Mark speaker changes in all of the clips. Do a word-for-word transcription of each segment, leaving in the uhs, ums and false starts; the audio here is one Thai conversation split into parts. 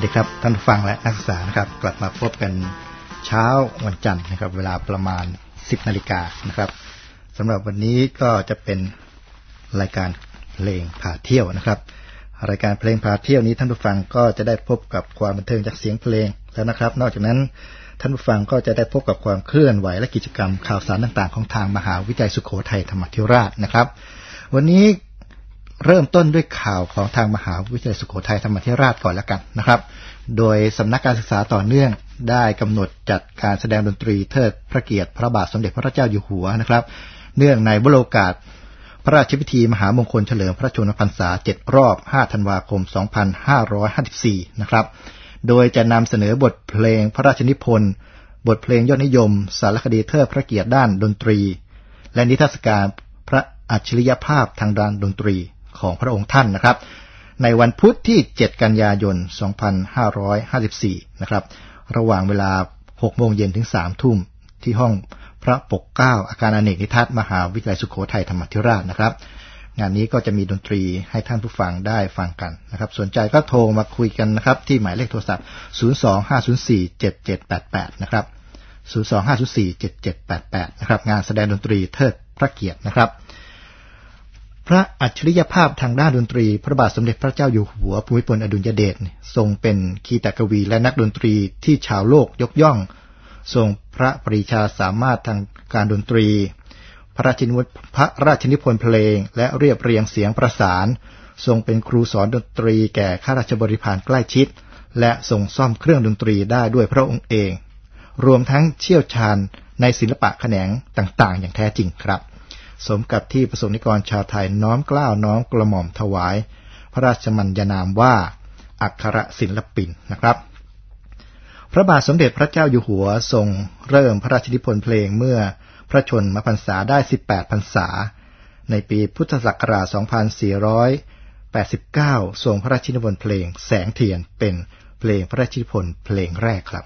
Speaker 1: สดีครับท่านผู้ฟังและนักศึกษานะครับกลับมาพบกันเช้าวันจันทร์นะครับเวลาประมาณ สิบนาฬิกา นนะครับสำหรับวันนี้ก็จะเป็นรายการเพลงพาเที่ยวนะครับรายการเพลงพาเที่ยวนี้ท่านผู้ฟังก็จะได้พบกับความบันเทิงจากเสียงเพลงแล้วนะครับนอกจากนั้นท่านผู้ฟังก็จะได้พบกับความเคลื่อนไหวและกิจกรรมข่าวสารต่างๆของทางมหาวิทยาลัยสุโขทัยธรรมาธิราชนะครับวันนี้เริ่มต้นด้วยข่าวของทางมหาวิทยาลัยสุโขทัยธรรมาธิราชก่อนแล้วกันนะครับโดยสำนักการศึกษาต่อเนื่องได้กำหนดจัดการแสดงดนตรีเทิดพระเกียรติพระบาทสมเด็จพระเจ้าอยู่หัวนะครับเนื่องในวโรกาสพระราชพิธีมหามงคลเฉลิมพระชนมพรรษาเจ็ดรอบห้าธันวาคมสองพันห้าร้อยห้าสิบสี่นะครับโดยจะนำเสนอบทเพลงพระราชนิพนธ์บทเพลงยอดนิยมสารคดีเทิดพระเกียรติด้านดนตรีและนิทรรศการพระอัจฉริยภาพทางด้านดนตรีของพระองค์ท่านนะครับในวันพุธที่เจ็ดกันยายนสองพันห้าร้อยห้าสิบสี่นะครับระหว่างเวลา หกโมงเย็นถึง สามทุ่มที่ห้องพระปกเกล้าอาคารอเนกนิทัศน์มหาวิทยาลัยสุโขทัยธรรมาธิราชนะครับงานนี้ก็จะมีดนตรีให้ท่านผู้ฟังได้ฟังกันนะครับสนใจก็โทรมาคุยกันนะครับที่หมายเลขโทรศัพท์ศูนย์ สอง ห้า ศูนย์ สี่ เจ็ด เจ็ด แปด แปดนะครับศูนย์ สอง ห้า ศูนย์ สี่ เจ็ด เจ็ด แปด แปดนะครับงานแสดงดนตรีเทิดพระเกียรตินะครับพระอัจฉริยภาพทางด้านดนตรีพระบาทสมเด็จพระเจ้าอยู่หัวภูมิพลอดุลยเดชทรงเป็นคีตกวีและนักดนตรีที่ชาวโลกยกย่องทรงพระปรีชาสามารถทางการดนตรีพระราชนิพนธ์พระราชนิพนธ์เพลงและเรียบเรียงเสียงประสานทรงเป็นครูสอนดนตรีแก่ข้าราชบริพารใกล้ชิดและทรงซ่อมเครื่องดนตรีได้ด้วยพระองค์เองรวมทั้งเชี่ยวชาญในศิลปะแขนงต่างๆอย่างแท้จริงครับสมกับที่ประสบนิกรชาวไทยน้อมเกล้าน้อมกระหม่อมถวายพระราชมัญญานามว่าอัครศิลปินนะครับพระบาทสมเด็จพระเจ้าอยู่หัวทรงเริ่มพระราชนิพนธ์เพลงเมื่อพระชนมพรรษาได้สิบแปดพรรษาในปีพุทธศักราชสองพันสี่ร้อยแปดสิบเก้าทรงพระราชนิพนธ์เพลงแสงเทียนเป็นเพลงพระราชนิพนธ์เพลงแรกครับ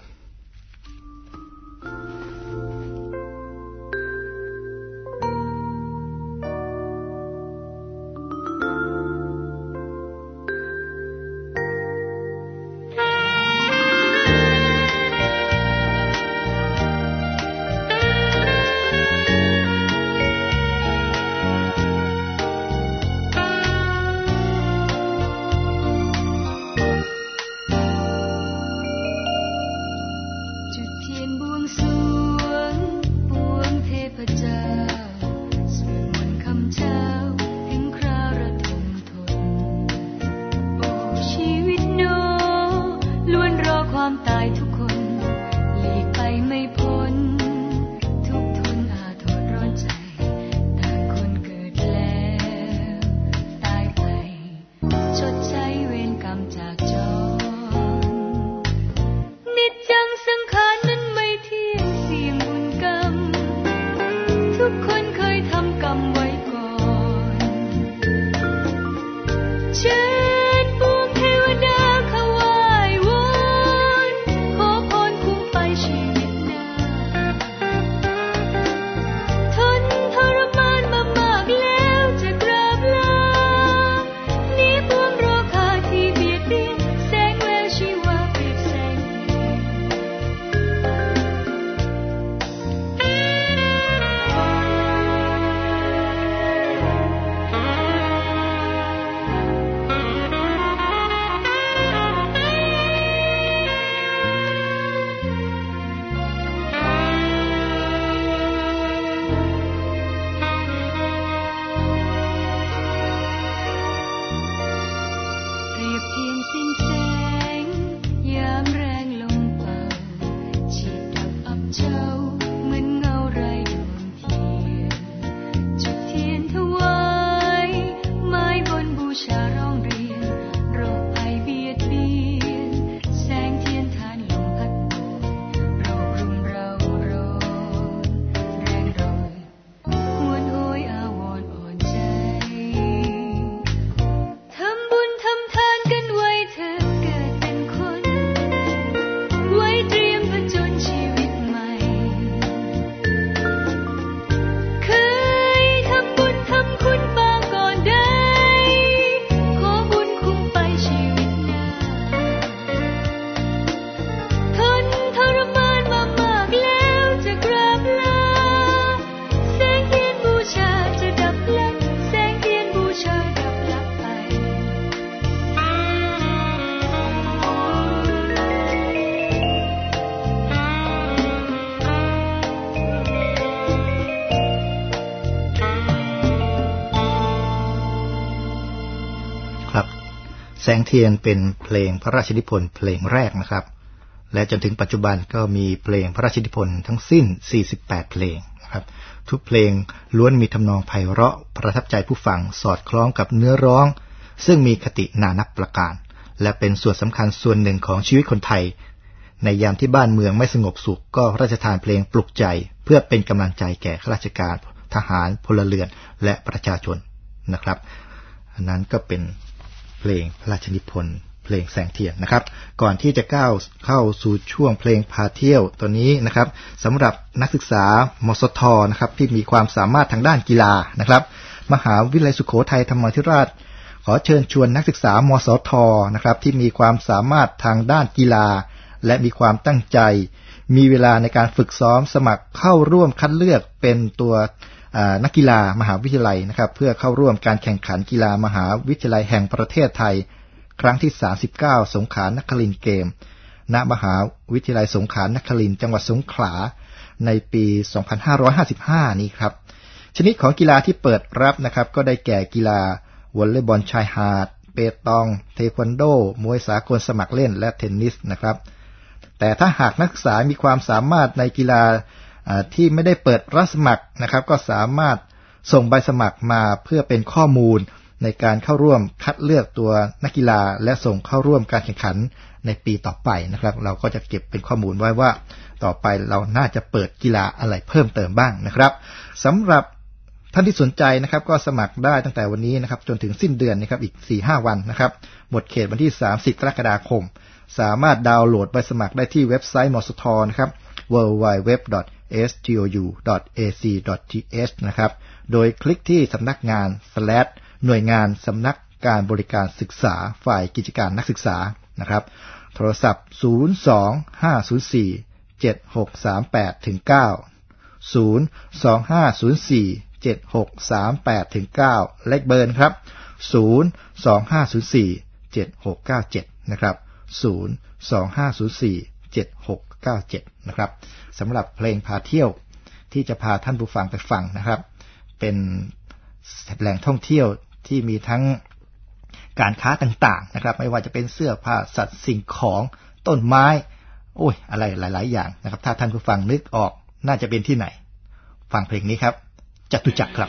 Speaker 1: แสงเทียนเป็นเพลงพระราชนิพนธ์เพลงแรกนะครับและจนถึงปัจจุบันก็มีเพลงพระราชนิพนธ์ทั้งสิ้นสี่สิบแปดเพลงนะครับทุกเพลงล้วนมีทำนองไพเราะประทับใจผู้ฟังสอดคล้องกับเนื้อร้องซึ่งมีคตินานับประการและเป็นส่วนสำคัญส่วนหนึ่งของชีวิตคนไทยในยามที่บ้านเมืองไม่สงบสุขก็พระราชทานเพลงปลุกใจเพื่อเป็นกำลังใจแก่ข้าราชการทหารพลเรือนและประชาชนนะครับอันนั้นก็เป็นเพลงพระราชนิพนธ์เพลงแสงเทียนนะครับก่อนที่จะก้าวเข้าสู่ช่วงเพลงพาเที่ยวตัวนี้นะครับสำหรับนักศึกษามสทนะครับที่มีความสามารถทางด้านกีฬานะครับมหาวิทยาลัยสุโขทัยธรรมาธิราชขอเชิญชวนนักศึกษามสทนะครับที่มีความสามารถทางด้านกีฬาและมีความตั้งใจมีเวลาในการฝึกซ้อมสมัครเข้าร่วมคัดเลือกเป็นตัวนักกีฬามหาวิทยาลัยนะครับเพื่อเข้าร่วมการแข่งขันกีฬามหาวิทยาลัยแห่งประเทศไทยครั้งที่สามสิบเก้าสงขลานครินทร์เกมณมหาวิทยาลัยสงขลานครินทร์จังหวัดสงขลาในปีสองพันห้าร้อยห้าสิบห้านี้ครับชนิดของกีฬาที่เปิดรับนะครับก็ได้แก่กีฬาวอลเลย์บอลชายหาดเปตองเทควันโดมวยสากลสมัครเล่นและเทนนิสนะครับแต่ถ้าหากนักศึกษามีความสามารถในกีฬาที่ไม่ได้เปิดรับสมัครนะครับก็สามารถส่งใบสมัครมาเพื่อเป็นข้อมูลในการเข้าร่วมคัดเลือกตัวนักกีฬาและส่งเข้าร่วมการแข่งขันในปีต่อไปนะครับเราก็จะเก็บเป็นข้อมูลไว้ว่าต่อไปเราน่าจะเปิดกีฬาอะไรเพิ่มเติมบ้างนะครับสำหรับท่านที่สนใจนะครับก็สมัครได้ตั้งแต่วันนี้นะครับจนถึงสิ้นเดือนนะครับอีก สี่ถึงห้า วันนะครับหมดเขตวันที่สามสิบกรกฎาคมสามารถดาวน์โหลดใบสมัครได้ที่เว็บไซต์มสทนะครับ ดับเบิลยู ดับเบิลยู ดับเบิลยู ดอท เอส ที โอ ยู ดอท เอ ซี ดอท ที เอช นะครับโดยคลิกที่สำนักงาน slash หน่วยงานสำนักการบริการศึกษาฝ่ายกิจการนักศึกษานะครับโทรศัพท์ศูนย์ สอง ห้า ศูนย์ สี่ เจ็ด หก สาม แปด ถึง เก้า ศูนย์ สอง ห้า ศูนย์ สี่ เจ็ด หก สาม แปด ถึง เก้าเลขเบอร์ครับศูนย์ สอง ห้า ศูนย์ สี่ เจ็ด หก เก้า เจ็ดนะครับศูนย์ สอง ห้า ศูนย์ สี่ เจ็ด หก เก้า เจ็ดนะครับสำหรับเพลงพาเที่ยวที่จะพาท่านผู้ฟังไปฟังนะครับเป็นแหล่งท่องเที่ยวที่มีทั้งการค้าต่างๆนะครับไม่ว่าจะเป็นเสื้อผ้าสัตว์สิ่งของต้นไม้โอ้ยอะไรหลายๆอย่างนะครับถ้าท่านผู้ฟังนึกออกน่าจะเป็นที่ไหนฟังเพลงนี้ครับจตุจักรครับ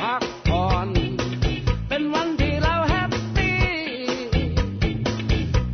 Speaker 2: เ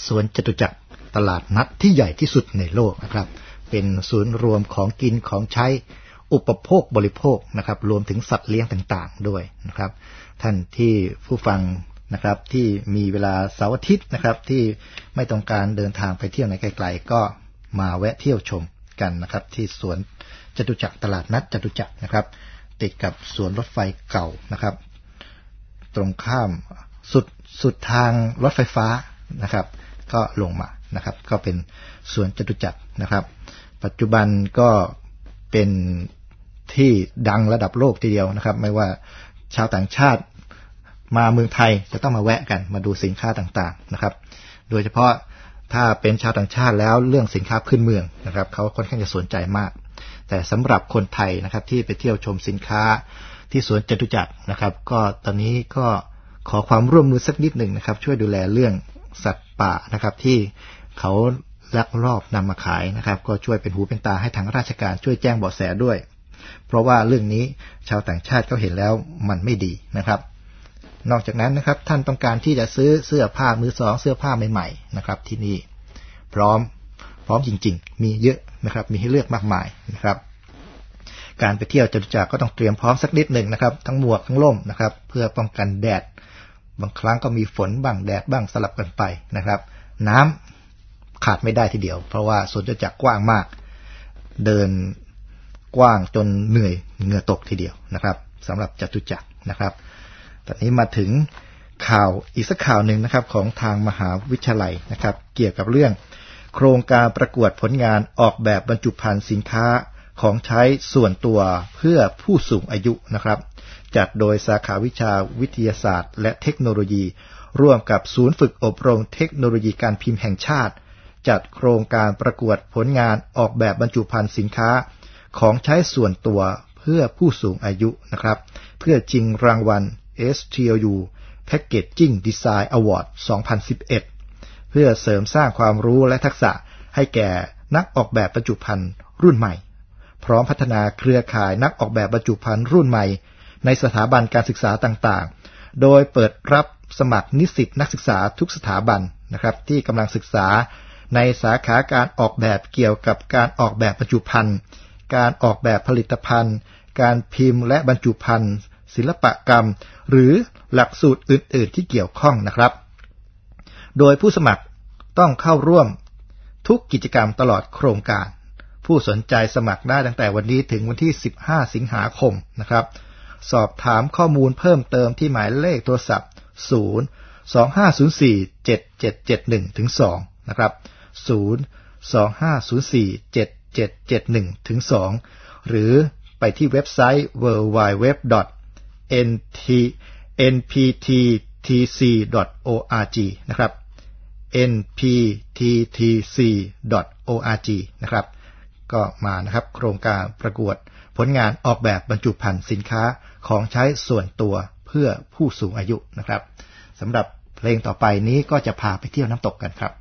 Speaker 1: สวนจตุจักรตลาดนัดที่ใหญ่ที่สุดในโลกนะครับเป็นศูนย์รวมของกินของใช้อุปโภคบริโภคนะครับรวมถึงสัตว์เลี้ยงต่างๆด้วยนะครับท่านที่ผู้ฟังนะครับที่มีเวลาเสาร์อาทิตย์นะครับที่ไม่ต้องการเดินทางไปเที่ยวไหนไกลๆก็มาแวะเที่ยวชมกันนะครับที่สวนจตุจักรตลาดนัดจตุจักรนะครับติดกับสวนรถไฟเก่านะครับตรงข้ามสุดสุดทางรถไฟฟ้านะครับก็ลงมานะครับก็เป็นสวนจตุจักรนะครับปัจจุบันก็เป็นที่ดังระดับโลกทีเดียวนะครับไม่ว่าชาวต่างชาติมาเมืองไทยจะต้องมาแวะกันมาดูสินค้าต่างๆนะครับโดยเฉพาะถ้าเป็นชาวต่างชาติแล้วเรื่องสินค้าพื้นเมืองนะครับเขาค่อนข้างจะสนใจมากแต่สำหรับคนไทยนะครับที่ไปเที่ยวชมสินค้าที่สวนจตุจักรนะครับก็ตอนนี้ก็ขอความร่วมมือสักนิดหนึ่งนะครับช่วยดูแลเรื่องสัตว์ป่านะครับที่เขาลักลอบนำมาขายนะครับก็ช่วยเป็นหูเป็นตาให้ทางราชการช่วยแจ้งเบาะแสด้วยเพราะว่าเรื่องนี้ชาวต่างชาติเขาเห็นแล้วมันไม่ดีนะครับนอกจากนั้นนะครับท่านต้องการที่จะซื้อเสื้อผ้ามือสองเสื้อผ้าใหม่ๆนะครับที่นี่พร้อมพร้อมจริงๆมีเยอะนะครับมีให้เลือกมากมายนะครับการไปเที่ยวจตุจักรก็ต้องเตรียมพร้อมสักนิดหนึ่งนะครับทั้งหมวกทั้งร่มนะครับเพื่อป้องกันแดดบางครั้งก็มีฝนบ้างแดดบ้างสลับกันไปนะครับน้ำขาดไม่ได้ทีเดียวเพราะว่าสวนจตุจักรกว้างมากเดินกว้างจนเหนื่อยเหงื่อตกทีเดียวนะครับสำหรับจตุจักรนะครับตอนนี้มาถึงข่าวอีกสักข่าวหนึ่งนะครับของทางมหาวิทยาลัยนะครับเกี่ยวกับเรื่องโครงการประกวดผลงานออกแบบบรรจุภัณฑ์สินค้าของใช้ส่วนตัวเพื่อผู้สูงอายุนะครับจัดโดยสาขาวิชาวิทยาศาสตร์และเทคโนโลยีร่วมกับศูนย์ฝึกอบรมเทคโนโลยีการพิมพ์แห่งชาติจัดโครงการประกวดผลงานออกแบบบรรจุภัณฑ์สินค้าของใช้ส่วนตัวเพื่อผู้สูงอายุนะครับเพื่อชิงรางวัล เอส ที แอล ยู Packaging Design Award สองพันสิบเอ็ดเพื่อเสริมสร้างความรู้และทักษะให้แก่นักออกแบบบรรจุภัณฑ์รุ่นใหม่พร้อมพัฒนาเครือข่ายนักออกแบบบรรจุภัณฑ์รุ่นใหม่ในสถาบันการศึกษาต่างๆโดยเปิดรับสมัครนิสิตนักศึกษาทุกสถาบันนะครับที่กำลังศึกษาในสาขาการออกแบบเกี่ยวกับการออกแบบบรรจุภัณฑ์การออกแบบผลิตภัณฑ์การพิมพ์และบรรจุภัณฑ์ศิลปกรรมหรือหลักสูตรอื่นๆที่เกี่ยวข้องนะครับโดยผู้สมัครต้องเข้าร่วมทุกกิจกรรมตลอดโครงการผู้สนใจสมัครได้ตั้งแต่วันนี้ถึงวันที่สิบห้าสิงหาคมนะครับสอบถามข้อมูลเพิ่มเติมที่หมายเลขโทรศัพท์ศูนย์ สอง ห้า ศูนย์ สี่ เจ็ด เจ็ด เจ็ด หนึ่ง ถึง สองนะครับศูนย์ สอง ห้า ศูนย์ สี่ เจ็ด เจ็ด เจ็ด หนึ่ง ถึง สองหรือไปที่เว็บไซต์ ดับเบิลยู ดับเบิลยู ดับเบิลยู ดอท เอ็น พี ที ที ซี ดอท โอ อาร์ จี นะครับ เอ็น พี ที ที ซี ดอท โอ อาร์ จี นะครับก็มานะครับโครงการประกวดผลงานออกแบบบรรจุภัณฑ์สินค้าของใช้ส่วนตัวเพื่อผู้สูงอายุนะครับสำหรับเพลงต่อไปนี้ก็จะพาไปเที่ยวน้ำตกกันครับ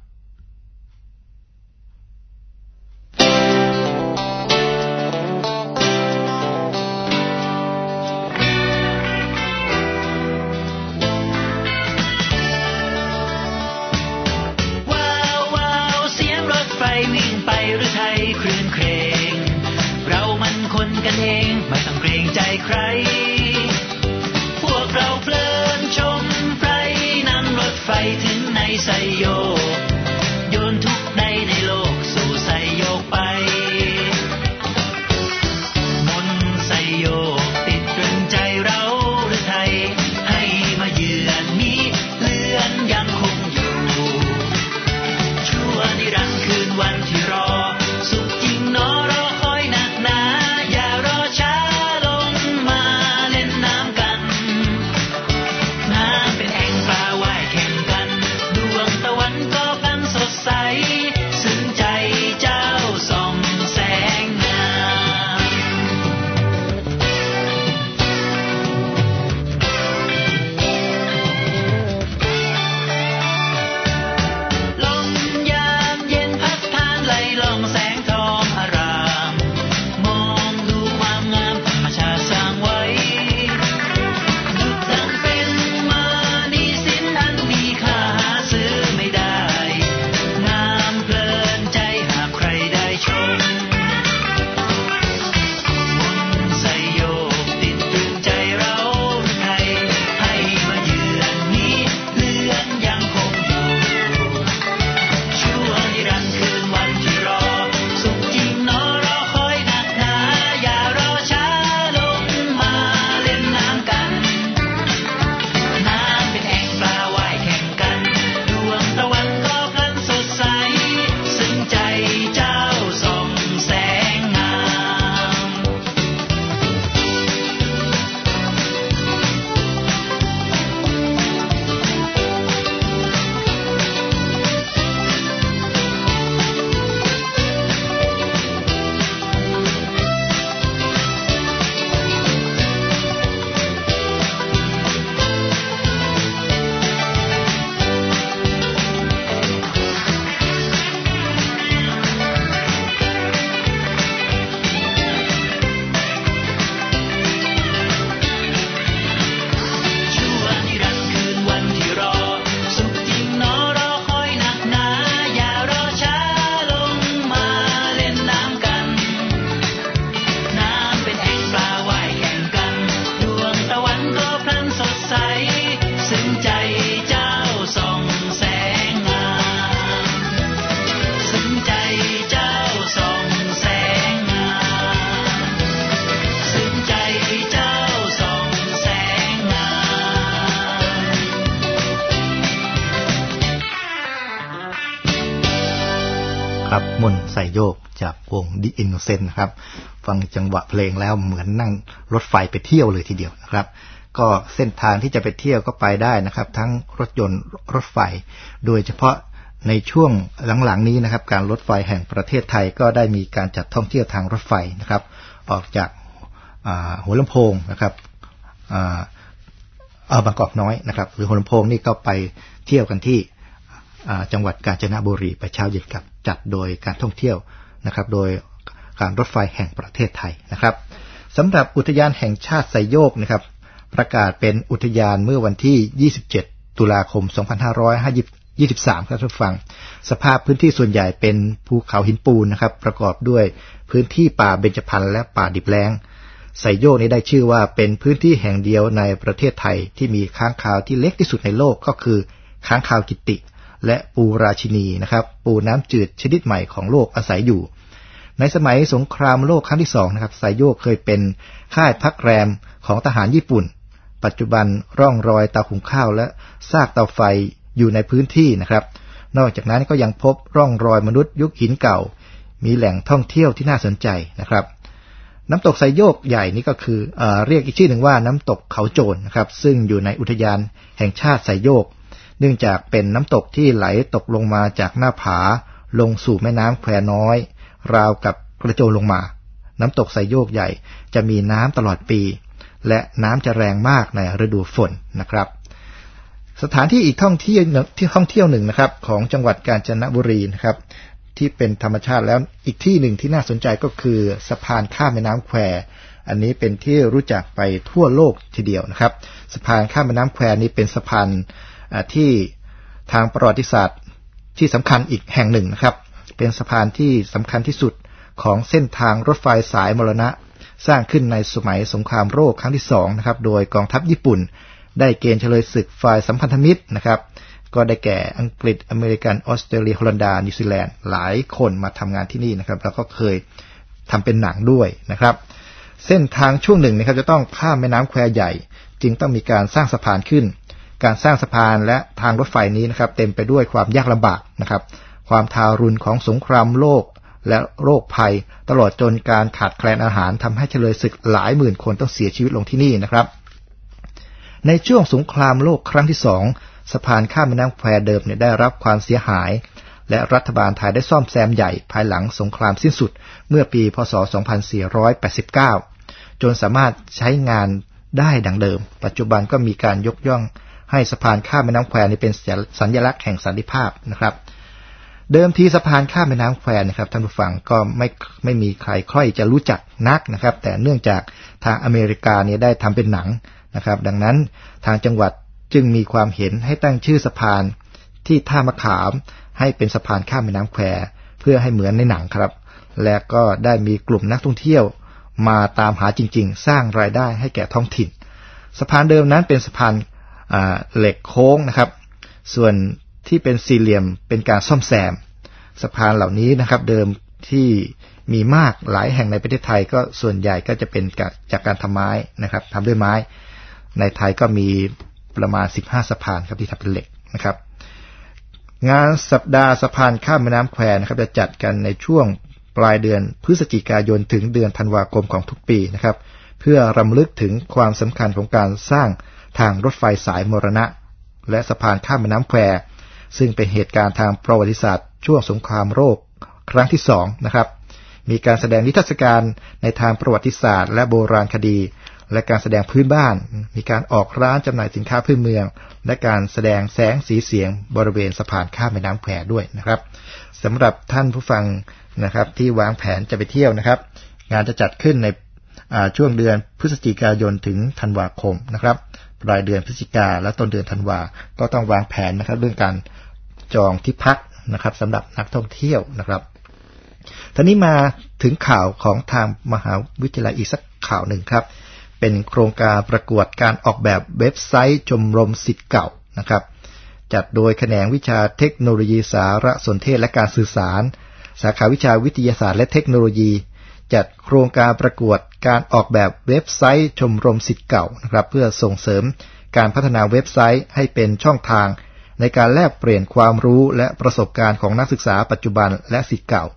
Speaker 2: วิ่งไปหรือไทยคลื่นเครงเรามันคนกันเองไม่ต้องเกรงใจใครพวกเราเพลินชมไพรนั่งรถไฟถึงในไซโยกโยนทุกใดในโลกสู่ไซโยกไปมนไซโยกติดตรึงใจเราหรือไทยให้มาเยือนนี้เลือนยังคงอยู่ชั่วนิรันดร์คืนวันที่รอสุขจริงเนาะ
Speaker 1: มนต์ใส่โยกจากวง The Innocent นะครับฟังจังหวะเพลงแล้วเหมือนนั่งรถไฟไปเที่ยวเลยทีเดียวนะครับก็เส้นทางที่จะไปเที่ยวก็ไปได้นะครับทั้งรถยนต์รถไฟโดยเฉพาะในช่วงหลังๆนี้นะครับการรถไฟแห่งประเทศไทยก็ได้มีการจัดท่องเที่ยวทางรถไฟนะครับออกจากหัวลำโพงนะครับเอาบางกอกน้อยนะครับหรือหัวลำโพงนี่ก็ไปเที่ยวกันที่จังหวัดกาญจนบุรีไปเช้าเย็นกลับจัดโดยการท่องเที่ยวนะครับโดยการรถไฟแห่งประเทศไทยนะครับสำหรับอุทยานแห่งชาติไซโยกนะครับประกาศเป็นอุทยานเมื่อวันที่ยี่สิบเจ็ดตุลาคมสองพันห้าร้อยยี่สิบสามครับท่านผู้ฟังสภาพพื้นที่ส่วนใหญ่เป็นภูเขาหินปูนนะครับประกอบด้วยพื้นที่ป่าเบญจพรรณและป่าดิบแล้งไซโยกนี้ได้ชื่อว่าเป็นพื้นที่แห่งเดียวในประเทศไทยที่มีค้างคาวที่เล็กที่สุดในโลกก็คือค้างคาวกิติและปูราชินีนะครับปูน้ำจืดชนิดใหม่ของโลกอาศัยอยู่ในสมัยสงครามโลกครั้งที่สองนะครับไซโยกเคยเป็นค่ายพักแรมของทหารญี่ปุ่นปัจจุบันร่องรอยเตาหุงข้าวและซากเตาไฟอยู่ในพื้นที่นะครับนอกจากนั้นก็ยังพบร่องรอยมนุษย์ยุคหินเก่ามีแหล่งท่องเที่ยวที่น่าสนใจนะครับน้ำตกไซโยกใหญ่นี่ก็คือเอ่อเรียกอีกชื่อหนึ่งว่าน้ำตกเขาโจรนะครับซึ่งอยู่ในอุทยานแห่งชาติไซโยกเนื่องจากเป็นน้ำตกที่ไหลตกลงมาจากหน้าผาลงสู่แม่น้ำแควน้อยราวกับกระโจนลงมาน้ำตกไซโยกใหญ่จะมีน้ำตลอดปีและน้ำจะแรงมากในฤดูฝนนะครับสถานที่อีกท่องเที่ยวที่ท่องเที่ยวหนึ่งนะครับของจังหวัดกาญจนบุรีนะครับที่เป็นธรรมชาติแล้วอีกที่หนึ่งที่น่าสนใจก็คือสะพานข้ามแม่น้ำแควอันนี้เป็นที่รู้จักไปทั่วโลกทีเดียวนะครับสะพานข้ามแม่น้ำแควนี้เป็นสะพานที่ทางประวัติศาสตร์ที่สำคัญอีกแห่งหนึ่งนะครับเป็นสะพานที่สำคัญที่สุดของเส้นทางรถไฟสายมรณะสร้างขึ้นในสมัยสงครามโลกครั้งที่สองนะครับโดยกองทัพญี่ปุ่นได้เกณฑ์เฉลยศึกฝ่ายสัมพันธมิตรนะครับก็ได้แก่อังกฤษอเมริกันออสเตรเลียฮอลันดานิวซีแลนด์หลายคนมาทำงานที่นี่นะครับแล้วก็เคยทำเป็นหนังด้วยนะครับเส้นทางช่วงหนึ่งนะครับจะต้องข้ามแม่น้ำแควใหญ่จึงต้องมีการสร้างสะพานขึ้นการสร้างสะพานและทางรถไฟนี้นะครับเต็มไปด้วยความยากลำบากนะครับความทารุณของสงครามโลกและโรคภัยตลอดจนการขาดแคลนอาหารทำให้เฉลยศึกหลายหมื่นคนต้องเสียชีวิตลงที่นี่นะครับในช่วงสงครามโลกครั้งที่สองสะพานข้ามแม่น้ำแควเดิมเนี่ยได้รับความเสียหายและรัฐบาลไทยได้ซ่อมแซมใหญ่ภายหลังสงครามสิ้นสุดเมื่อปีพ.ศ. สองพันสี่ร้อยแปดสิบเก้าจนสามารถใช้งานได้ดังเดิมปัจจุบันก็มีการยกย่องให้สะพานข้ามแม่น้ำแควนี้เป็นสัญลักษณ์แห่งสันติภาพนะครับเดิมทีสะพานข้ามแม่น้ำแควนะครับท่านผู้ฟังก็ไม่ไม่มีใครค่อยจะรู้จักนักนะครับแต่เนื่องจากทางอเมริกาเนี่ยได้ทำเป็นหนังนะครับดังนั้นทางจังหวัดจึงมีความเห็นให้ตั้งชื่อสะพานที่ท่ามะขามให้เป็นสะพานข้ามแม่น้ำแควเพื่อให้เหมือนในหนังครับและก็ได้มีกลุ่มนักท่องเที่ยวมาตามหาจริงๆสร้างรายได้ให้แก่ท้องถิ่นสะพานเดิมนั้นเป็นสะพานเหล็กโค้งนะครับส่วนที่เป็นสี่เหลี่ยมเป็นการซ่อมแซมสะพานเหล่านี้นะครับเดิมที่มีมากหลายแห่งในประเทศไทยก็ส่วนใหญ่ก็จะเป็นจากการทำไม้นะครับทำด้วยไม้ในไทยก็มีประมาณสิบห้าสะพานครับที่ทำเป็นเหล็กนะครับงานสัปดาห์สะพานข้ามแม่น้ำแควนะครับจะจัดกันในช่วงปลายเดือนพฤศจิกายนถึงเดือนธันวาคมของทุกปีนะครับเพื่อรำลึกถึงความสำคัญของการสร้างทางรถไฟสายมรณะและสะพานข้ามแม่น้ำแควซึ่งเป็นเหตุการณ์ทางประวัติศาสตร์ช่วงสงครามโลกครั้งที่สองนะครับมีการแสดงนิทรรศการในทางประวัติศาสตร์และโบราณคดีและการแสดงพื้นบ้านมีการออกร้านจำหน่ายสินค้าพื้นเมืองและการแสดงแสงสีเสียงบริเวณสะพานข้ามแม่น้ำแควด้วยนะครับสำหรับท่านผู้ฟังนะครับที่วางแผนจะไปเที่ยวนะครับงานจะจัดขึ้นในช่วงเดือนพฤศจิกายนถึงธันวาคมนะครับปลายเดือนพฤศจิกาและต้นเดือนธันวาก็ต้องวางแผนนะครับเรื่องการจองที่พักนะครับสำหรับนักท่องเที่ยวนะครับทีนี้มาถึงข่าวของทางมหาวิทยาลัยอีกสักข่าวหนึ่งครับเป็นโครงการประกวดการออกแบบเว็บไซต์ชมรมศิษย์เก่านะครับจัดโดยแขนงวิชาเทคโนโลยีสารสนเทศและการสื่อสารสาขาวิชาวิทยาศาสตร์และเทคโนโลยีจัดโครงการประกวดการออกแบบเว็บไซต์ชมรมศิษย์เก่านะครับเพื่อส่งเสริมการพัฒนาเว็บไซต์ให้เป็นช่องทางในการแลกเปลี่ยนความรู้และประสบการณ์ของนักศึกษาปัจจุบันและศิษย์เก่า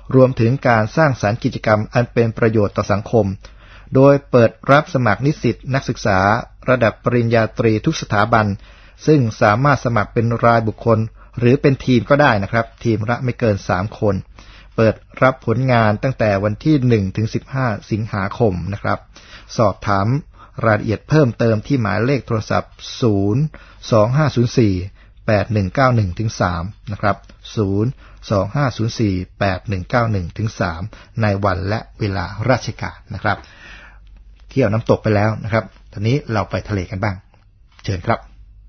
Speaker 1: รวมถึงการสร้างสรรค์กิจกรรมอันเป็นประโยชน์ต่อสังคมโดยเปิดรับสมัครนิสิตนักศึกษาระดับปริญญาตรีทุกสถาบันซึ่งสามารถสมัครเป็นรายบุคคลหรือเป็นทีมก็ได้นะครับทีมละไม่เกินสามคนเปิดรับผลงานตั้งแต่วันที่หนึ่งถึงสิบห้าสิงหาคมนะครับสอบถามรายละเอียดเพิ่มเติมที่หมายเลขโทรศัพท์ศูนย์ สอง ห้า ศูนย์ สี่ แปด หนึ่ง เก้า หนึ่ง ถึง สามนะครับศูนย์ สอง ห้า ศูนย์ สี่ แปด หนึ่ง เก้า หนึ่ง ถึง สามในวันและเวลาราชการนะครับเที่ยวน้ำตกไปแล้วนะครับตอนนี้เราไปทะเลกันบ้างเชิญครับ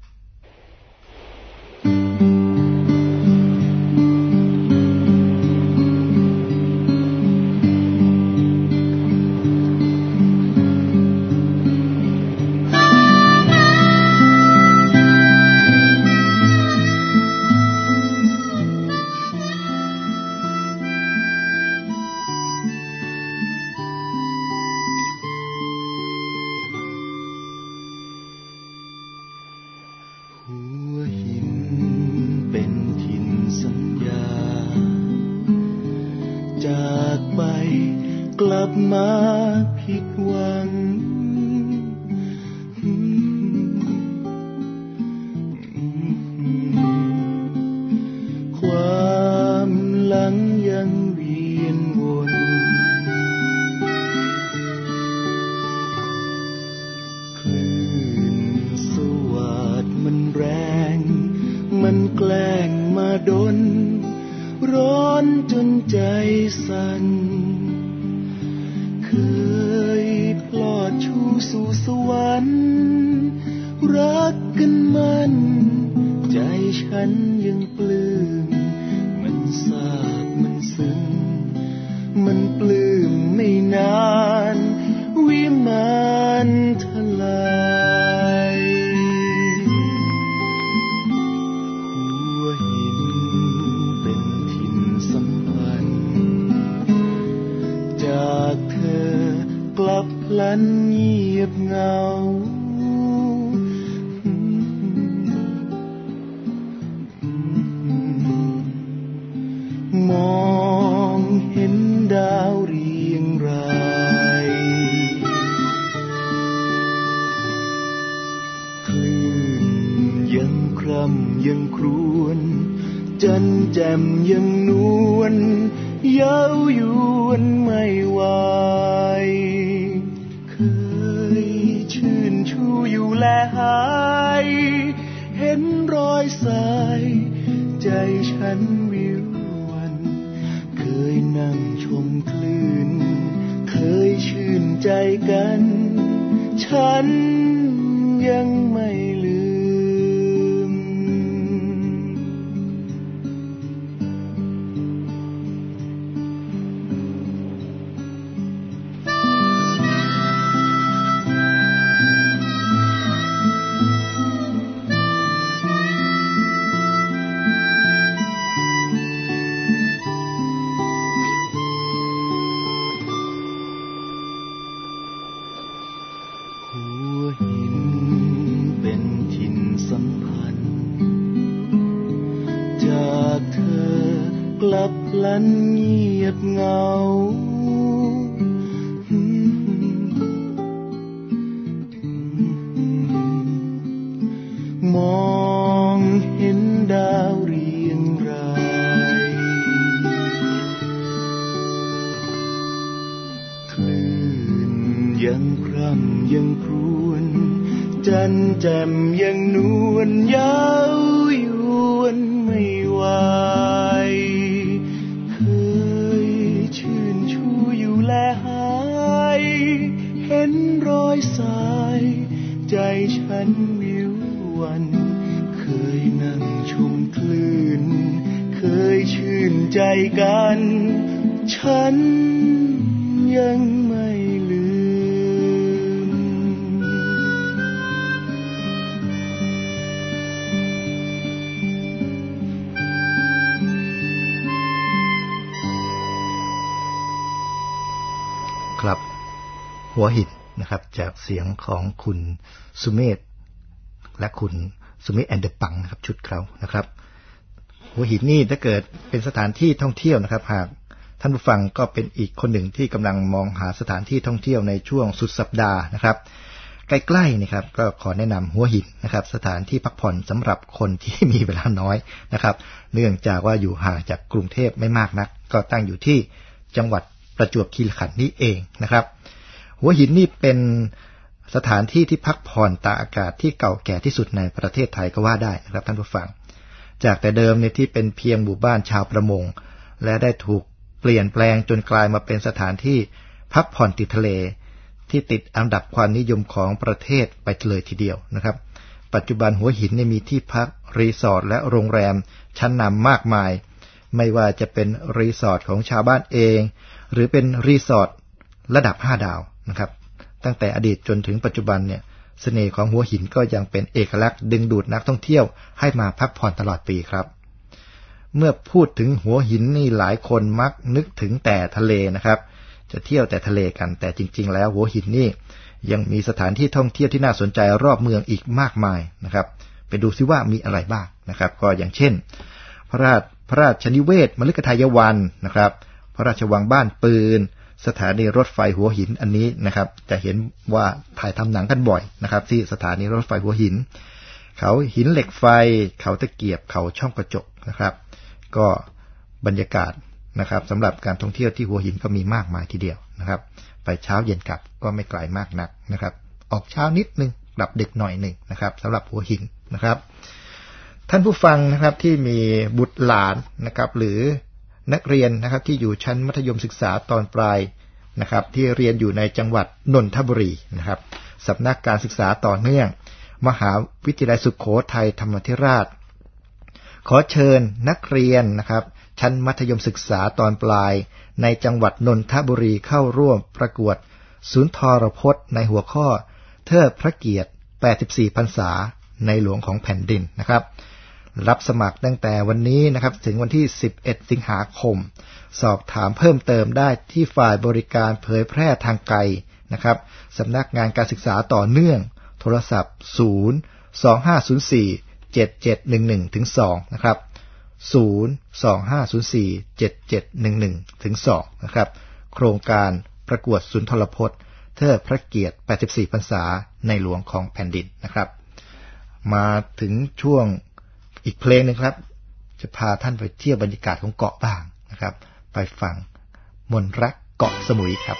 Speaker 1: ครับหัวหินนะครับจากเสียงของคุณสุเมธและคุณสุเมธแอนเดอร์ปังนะครับชุดเขานะครับหัวหินนี่ถ้าเกิดเป็นสถานที่ท่องเที่ยวนะครับหากท่านผู้ฟังก็เป็นอีกคนหนึ่งที่กำลังมองหาสถานที่ท่องเที่ยวในช่วงสุดสัปดาห์นะครับใกล้ๆนะครับก็ขอแนะนำหัวหินนะครับสถานที่พักผ่อนสำหรับคนที่มีเวลาน้อยนะครับเนื่องจากว่าอยู่ห่างจากกรุงเทพไม่มากนักก็ตั้งอยู่ที่จังหวัดประจวบคีรีขันธ์นี่เองนะครับหัวหินนี่เป็นสถานที่ที่พักผ่อนตากอากาศที่เก่าแก่ที่สุดในประเทศไทยก็ว่าได้นะครับท่านผู้ฟังจากแต่เดิมเนี่ยที่เป็นเพียงหมู่บ้านชาวประมงและได้ถูกเปลี่ยนแปลงจนกลายมาเป็นสถานที่พักผ่อนติดทะเลที่ติดอันดับความนิยมของประเทศไปเลยทีเดียวนะครับปัจจุบันหัวหินเนี่ยมีที่พักรีสอร์ทและโรงแรมชั้นนำมากมายไม่ว่าจะเป็นรีสอร์ทของชาวบ้านเองหรือเป็นรีสอร์ทระดับห้าดาวนะครับตั้งแต่อดีตจนถึงปัจจุบันเนี่ยเสน่ห์ของหัวหินก็ยังเป็นเอกลักษณ์ดึงดูดนักท่องเที่ยวให้มาพักผ่อนตลอดปีครับเมื่อพูดถึงหัวหินนี่หลายคนมักนึกถึงแต่ทะเลนะครับจะเที่ยวแต่ทะเลกันแต่จริงๆแล้วหัวหินนี่ยังมีสถานที่ท่องเที่ยวที่น่าสนใจรอบเมืองอีกมากมายนะครับไปดูซิว่ามีอะไรบ้างนะครับก็อย่างเช่นพระราชพระราชนิเวศมฤคทายวันนะครับพระราชวังบ้านปืนสถานีรถไฟหัวหินอันนี้นะครับจะเห็นว่าถ่ายทำหนังกันบ่อยนะครับที่สถานีรถไฟหัวหินเขาหินเหล็กไฟเขาตะเกียบเขาช่องกระจกนะครับก็บรรยากาศนะครับสำหรับการท่องเที่ยวที่หัวหินก็มีมากมายทีเดียวนะครับไปเช้าเย็นกลับก็ไม่ไกลมากนักนะครับออกเช้านิดนึงกลับดึกหน่อยนึงนะครับสำหรับหัวหินนะครับท่านผู้ฟังนะครับที่มีบุตรหลานนะครับหรือนักเรียนนะครับที่อยู่ชั้นมัธยมศึกษาตอนปลายนะครับที่เรียนอยู่ในจังหวัดนนทบุรีนะครับสำนักการศึกษาต่อเนื่องมหาวิทยาลัยสุโขทัยธรรมาธิราชขอเชิญนักเรียนนะครับชั้นมัธยมศึกษาตอนปลายในจังหวัดนนทบุรีเข้าร่วมประกวดสุนทรพจน์ในหัวข้อเทิดพระเกียรติแปดสิบสี่พรรษาในหลวงของแผ่นดินนะครับรับสมัครตั้งแต่วันนี้นะครับถึงวันที่สิบเอ็ดสิงหาคมสอบถามเพิ่มเติมได้ที่ฝ่ายบริการเผยแพร่ทางไกลนะครับสำนักงานการศึกษาต่อเนื่องโทรศัพท์ศูนย์ สอง ห้า ศูนย์ สี่ เจ็ด เจ็ด หนึ่ง หนึ่ง ถึง สองนะครับศูนย์ สอง ห้า ศูนย์ สี่ เจ็ด เจ็ด หนึ่ง หนึ่ง ถึง สองนะครับโครงการประกวดสุนทรพจน์เทิดพระเกียรติแปดสิบสี่พรรษาในหลวงของแผ่นดินนะครับมาถึงช่วงอีกเพลงนึงครับจะพาท่านไปเที่ยวบรรยากาศของเกาะบ้างนะครับไปฟังมนต์รักเกาะสมุยครับ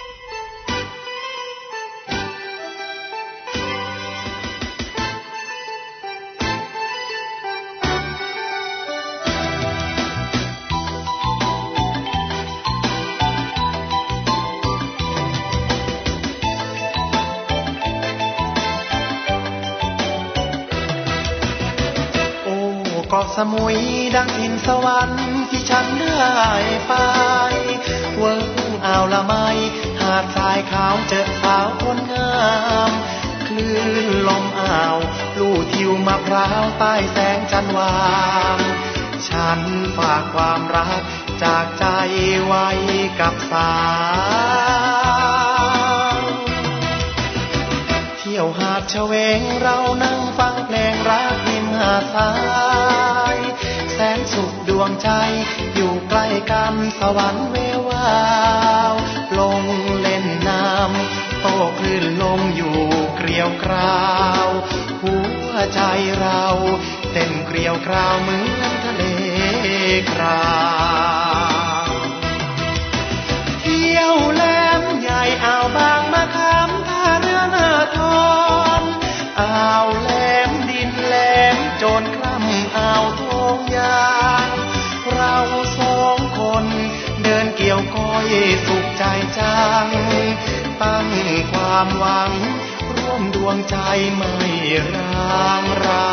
Speaker 3: เกาะสมุยดังอินสวรรค์ที่ฉันได้ไปเวิ้งอ่าวละไมหาดทรายขาวเจอสาวคนงามคลื่นลมอ่าวลู่ทิวมะพร้าวใต้แสงจันทร์วางฉันฝากความรักจากใจไว้กับสาวเที่ยวหาดเฉวงเรานั่งฟังเพลงรักริมหาดทรายแสนสุขดวงใจอยู่ใกล้กันสวรรค์เววาวลงเล่นน้ำโต้คลื่นลมอยู่เกลียวกราวหัวใจเราเต้นเกลียวกราวเหมือนทะเลครามเที่ยวแหลมใหญ่อ่าวบางมะขามท่าเรือหน้าทอนอ่าวแหลมดินแหลมโจรคล่ำอ่าวทองยางเราสองคนเดินเกี่ยวก้อยสุขใจจังตั้งความหวังร่วมดวงใจไม่ร้างรา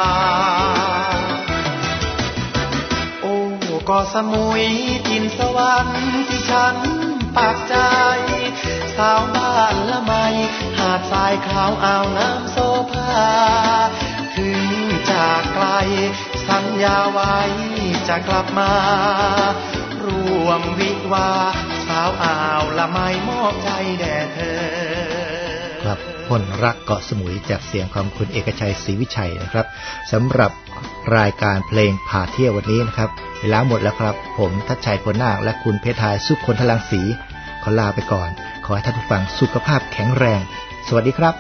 Speaker 3: โอ้เกาะสมุยทินสวรรค์ที่ฉันปากใจสาวบ้านละไมหาดทรายขาวอ่าวน้ำโซภาถึงจากไกลสัญญาไว้จะกลับมาร่วมวิวาสาวอ่าวละไมมอบใจแด่เธอ
Speaker 1: ครับคนรักเกาะสมุยจากเสียงของคุณเอกชัยศรีวิชัยนะครับสำหรับรายการเพลงพาเที่ยววันนี้นะครับเวลาหมดแล้วครับผมทัชชัยพลนาคและคุณเพทายสุขคนทลังสีขอลาไปก่อนขอให้ท่านผู้ฟังสุขภาพแข็งแรงสวัสดีครับ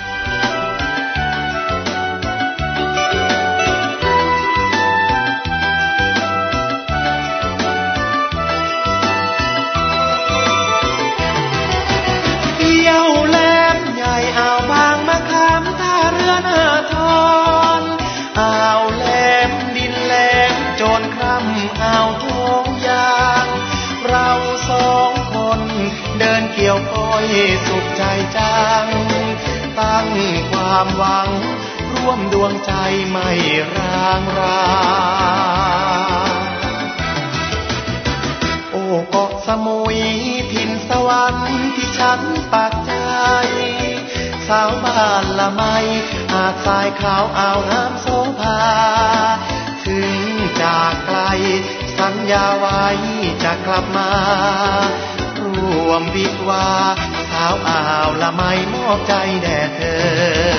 Speaker 3: เกี่ยวก้อยสุขใจจังตั้งความหวังร่วมดวงใจไม่ร้างราโอ้เกาะสมุยถิ่นสวรรค์ที่ฉันปักใจสาวบ้านละไมหาดทรายขาวอ่าวน้ำโสภาถึงจากไกลสัญญาไว้จะกลับมารวมวิวาสาวอ่าวละไมมอบใจแด่เธอ